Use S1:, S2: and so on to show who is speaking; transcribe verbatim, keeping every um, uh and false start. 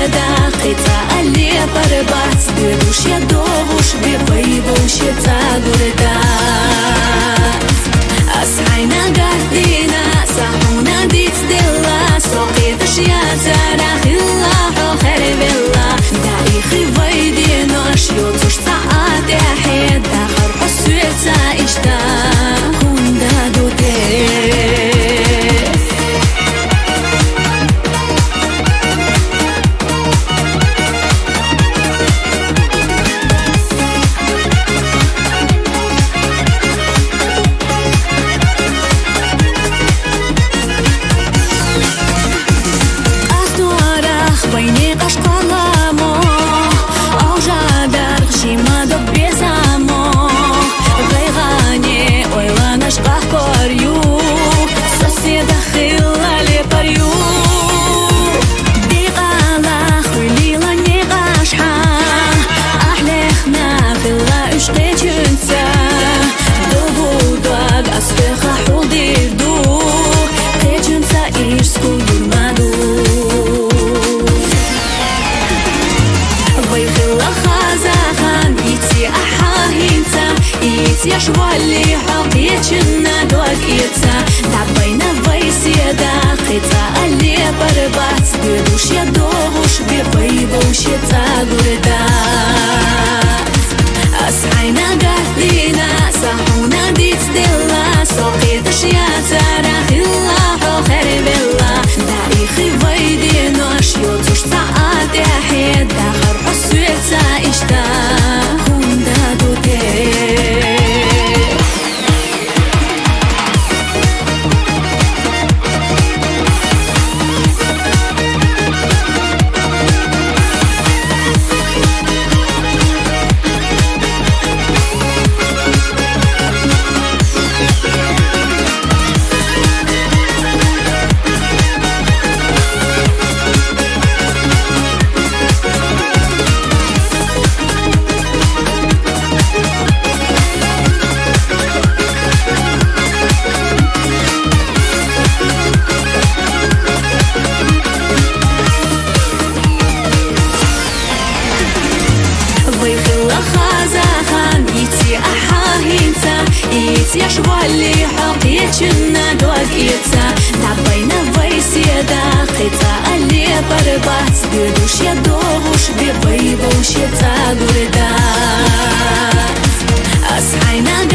S1: da qita ali parbat Dush ya dovush bi baybush tagurda Ashaina gahdina sahuna dit dilla Soqit ya zara khilla khair billah Dai khivaydina shyotush saat ahid dakhar husweta ishta kunda dute يا شوالي حقيتنا دوكيتا دعبينا فيسي داقيتا اللي بربات دوش يا دوش بيبوش تاغوردا أسعينا قهدينا سحونا ديت دلا سوقيتش يا تاريخ الله خير بالله دايخي فيدينا شيوتوش ساعات يحيد داخر حسويتا إشتا هوندا دوتي يا شوالي حقيتنا دوكيتا دعبينا فيسي داقيتا اللي بربات دوش يا دوش بيبوش تاغوردا أسعينا